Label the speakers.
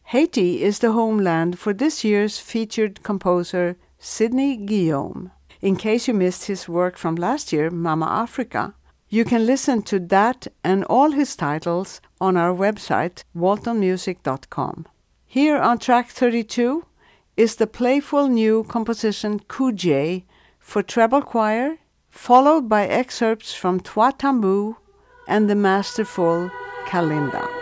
Speaker 1: Haiti is the homeland for this year's featured composer, Sidney Guillaume. In case you missed his work from last year, Mama Africa, you can listen to that and all his titles on our website, waltonmusic.com. Here on track 32 is the playful new composition Kuje for treble choir, followed by excerpts from Trois Tambours and the masterful Kalinda.